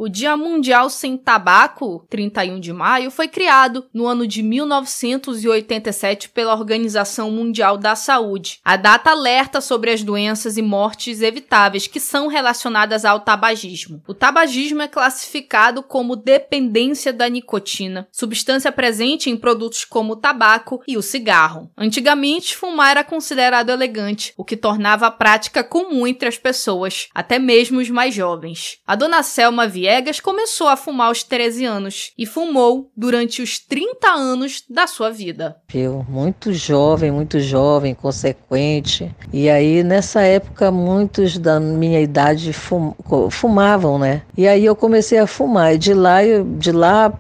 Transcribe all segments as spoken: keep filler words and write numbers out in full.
O Dia Mundial Sem Tabaco, trinta e um de maio, foi criado no ano de mil novecentos e oitenta e sete pela Organização Mundial da Saúde. A data alerta sobre as doenças e mortes evitáveis que são relacionadas ao tabagismo. O tabagismo é classificado como dependência da nicotina, substância presente em produtos como o tabaco e o cigarro. Antigamente, fumar era considerado elegante, o que tornava a prática comum entre as pessoas, até mesmo os mais jovens. A dona Selma Viegas começou a fumar aos treze anos e fumou durante os trinta anos da sua vida. Eu, muito jovem, muito jovem, consequente. E aí, nessa época, muitos da minha idade fum, fumavam, né? E aí eu comecei a fumar. E de lá, eu, de lá,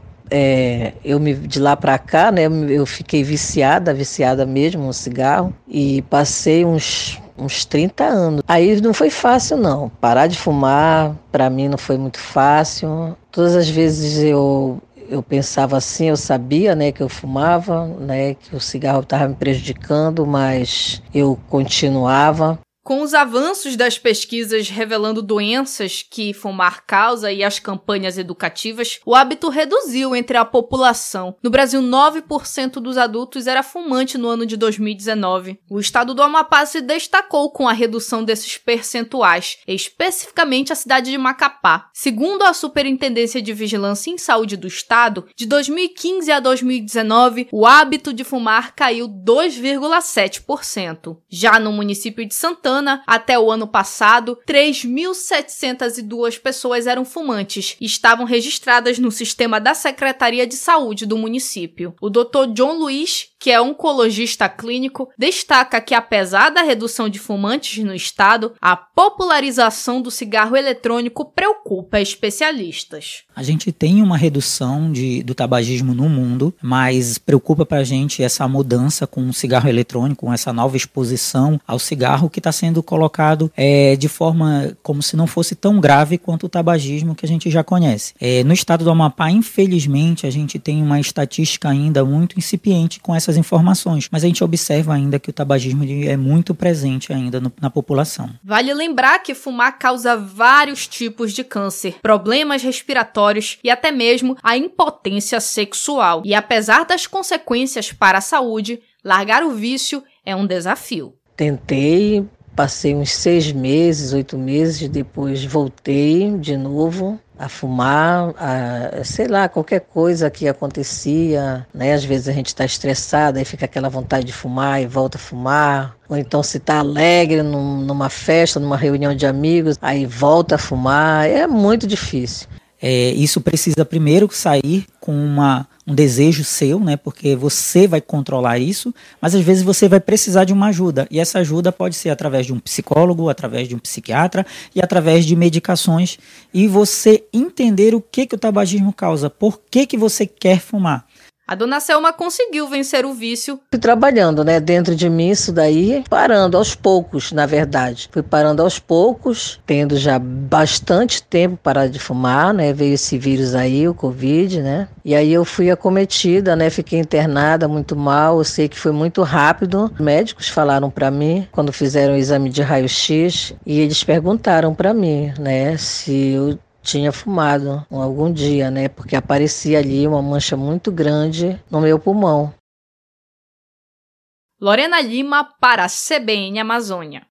é, eu me, de lá pra cá, né? Eu fiquei viciada, viciada mesmo no cigarro. E passei uns... uns trinta anos. Aí não foi fácil, não. Parar de fumar, para mim, não foi muito fácil. Todas as vezes eu, eu pensava assim, eu sabia, né, que eu fumava, né, que o cigarro estava me prejudicando, mas eu continuava. Com os avanços das pesquisas revelando doenças que fumar causa e as campanhas educativas, o hábito reduziu entre a população. No Brasil, nove por cento dos adultos era fumante no ano de dois mil e dezenove. O estado do Amapá se destacou com a redução desses percentuais, especificamente a cidade de Macapá. Segundo a Superintendência de Vigilância em Saúde do Estado, de dois mil e quinze a dois mil e dezenove, o hábito de fumar caiu dois vírgula sete por cento. Já no município de Santana, até o ano passado, três mil setecentas e duas pessoas eram fumantes e estavam registradas no sistema da Secretaria de Saúde do município. O doutor John Luiz, que é oncologista clínico, destaca que, apesar da redução de fumantes no estado, a popularização do cigarro eletrônico preocupa especialistas. A gente tem uma redução de, do tabagismo no mundo, mas preocupa pra gente essa mudança com o cigarro eletrônico, com essa nova exposição ao cigarro que está sendo colocado é, de forma como se não fosse tão grave quanto o tabagismo que a gente já conhece. É, no estado do Amapá, infelizmente, a gente tem uma estatística ainda muito incipiente com essas informações, mas a gente observa ainda que o tabagismo é muito presente ainda no, na população. Vale lembrar que fumar causa vários tipos de câncer, problemas respiratórios e até mesmo a impotência sexual. E apesar das consequências para a saúde, largar o vício é um desafio. Tentei, passei uns seis meses, oito meses, depois voltei de novo a fumar, a, sei lá, qualquer coisa que acontecia, né? Às vezes a gente está estressada, aí fica aquela vontade de fumar e volta a fumar. Ou então se está alegre num, numa festa, numa reunião de amigos, aí volta a fumar. É muito difícil. É, isso precisa primeiro sair com uma, um desejo seu, né? Porque você vai controlar isso, mas às vezes você vai precisar de uma ajuda. E essa ajuda pode ser através de um psicólogo, através de um psiquiatra e através de medicações. E você entender o que, que o tabagismo causa, por que, que você quer fumar. A dona Selma conseguiu vencer o vício. Fui trabalhando, né, dentro de mim isso daí, parando aos poucos, na verdade. Fui parando aos poucos, tendo já bastante tempo para de fumar, né, veio esse vírus aí, o Covid, né, e aí eu fui acometida, né, fiquei internada muito mal, eu sei que foi muito rápido. Médicos falaram para mim, quando fizeram o exame de raio-x, e eles perguntaram para mim, né, se eu tinha fumado algum dia, né? Porque aparecia ali uma mancha muito grande no meu pulmão. Lorena Lima para a C B N Amazônia.